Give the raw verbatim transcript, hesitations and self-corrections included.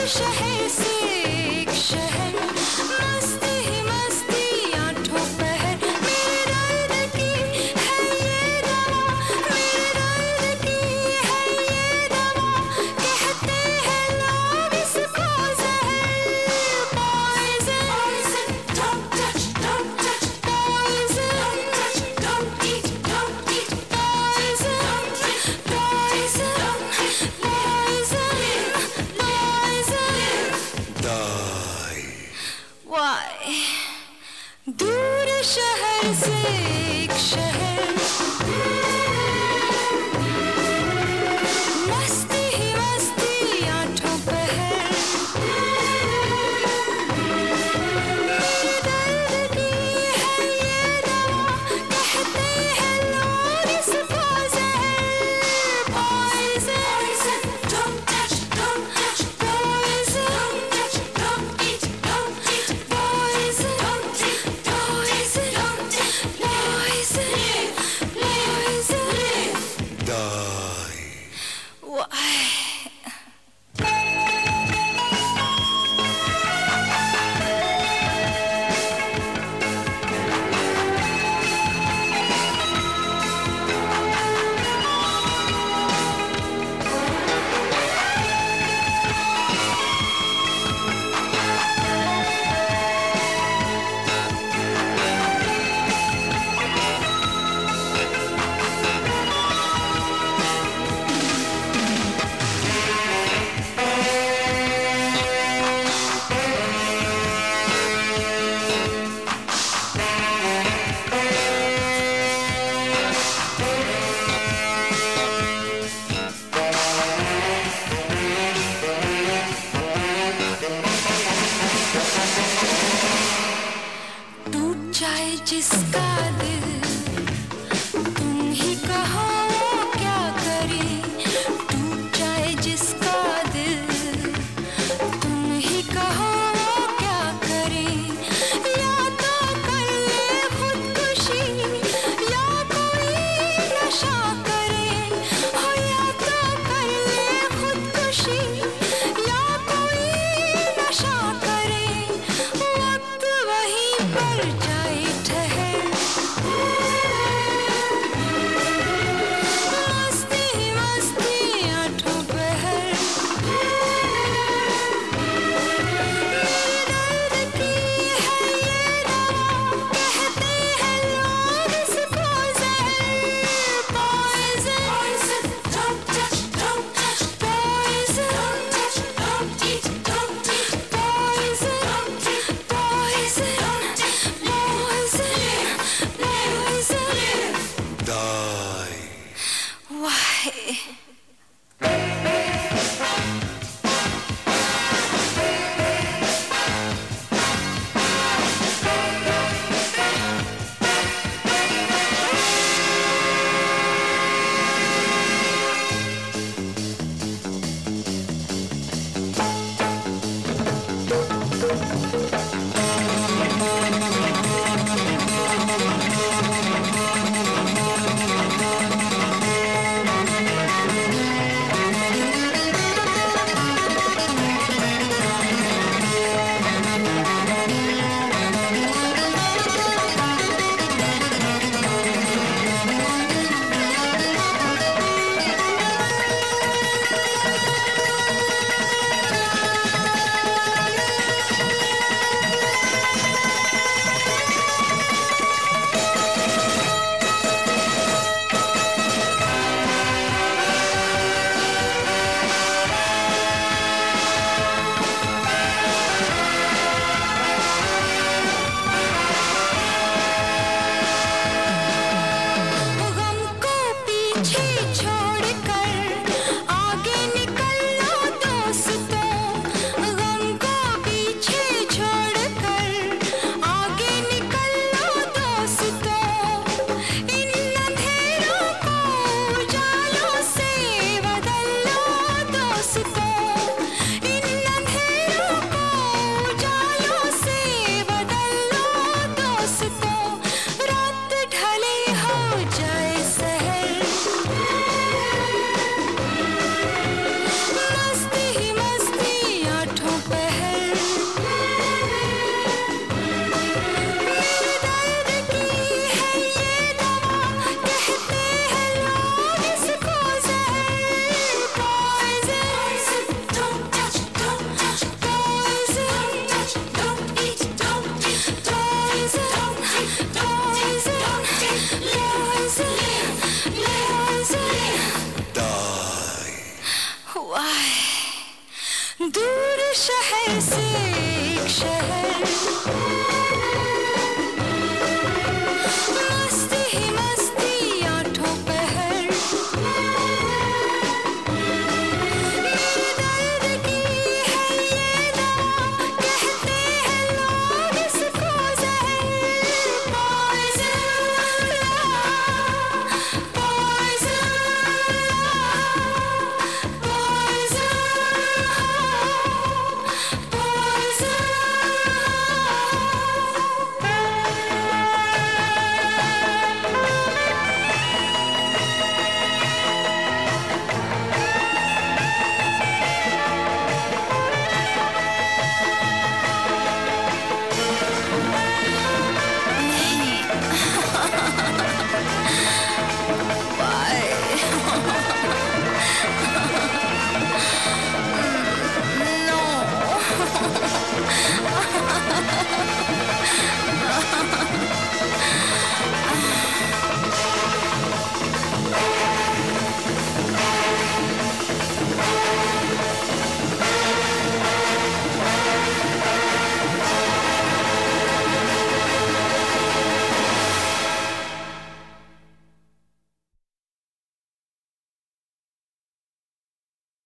शहर से एक शहर, मस्ती ही मस्ती आठों पहर। मेरे दर्द की है ये दवा, मेरे दर्द की है ये दवा, कहते हैं लोग इसको जहर। Poison, don't touch, don't touch, poison, don't eat, don't eat, poison, poison, poison, poison. Why? दूर शहर से एक शहर, मस्ती ही मस्ती आठों पहर। मेरे दर्द की है ये दवा, कहते हैं लोग इसको जहर। Poison, don't touch, don't touch, poison, don't eat, don't eat, poison, don't eat, poison, don't eat, poison. जैसे एक शहर, मस्ती ही मस्ती आठों पहर, मेरे दर्द की है ये दवा, कहते हैं लोग इसको जहर। Poison poison No.